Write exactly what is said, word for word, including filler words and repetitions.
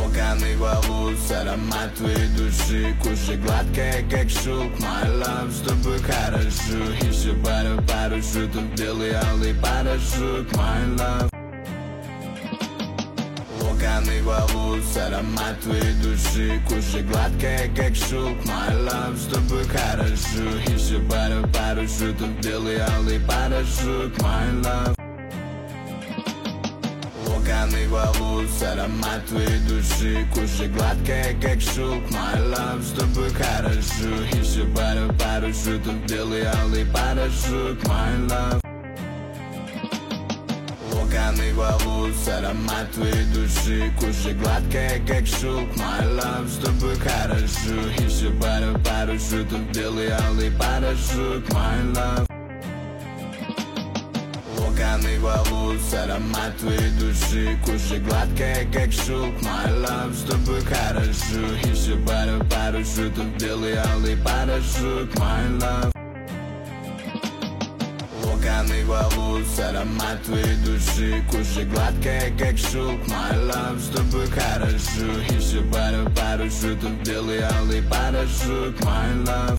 Локоны волос, аромат твоей души, кожа гладкая, как шелк, my love, с тобой хорошо. Еще пару, пару шуток, белый алый парашют, my love. Локоны волос, аромат твоей души, кожа гладкая, как шелк, my love, с тобой хорошо. Еще пару, пару шуток, белый алый парашют, my love. Локоны волос, аромат твоей души, кожа гладкая, как шелк, my love, с тобой хорошо. Еще пару, пару шуток, белый алый парашют, my love. Локоны волос, аромат твоей души, кожа гладкая, как шелк, my love, с тобой хорошо. Еще пару, пару шуток, белый алый парашют, my love. Локоны волос, аромат твоей души, кожа гладкая, как шелк, my love, с тобой хорошо. Еще пару, пару шуток, белый алый парашют, my love. Локоны волос, аромат твоей души, кожа гладкая, как шелк, my love, с тобой хорошо. Еще пару, пару шуток, белый алый парашют, my love.